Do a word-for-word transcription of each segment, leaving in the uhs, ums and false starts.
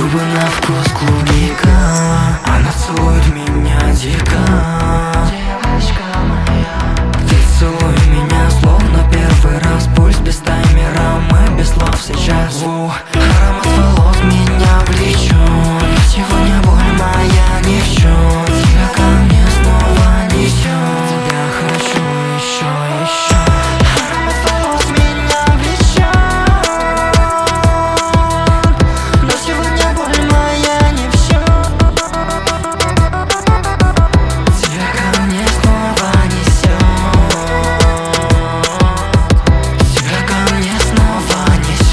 Губы на вкус клубника, она целует меня дико. Девочка моя, ты целуй меня словно первый раз. Пульс без таймера, мы без слов сейчас. Воу, аромат волос меня влечет. Сегодня боль моя ни в чем. Тебя ко мне снова несет. Тебя хочу еще, еще. Аромат волос меня влечет. Но сегодня боль моя не в счет. Тебя ко мне снова несет. Тебя ко мне снова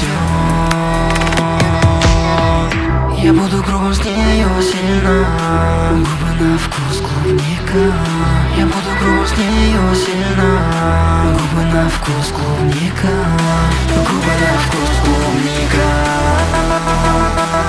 несет. Я буду грубым с нею сильно. Губы на вкус клубника. Я буду грубым с нею сильно. Губы на вкус клубника. Губы на вкус клубника.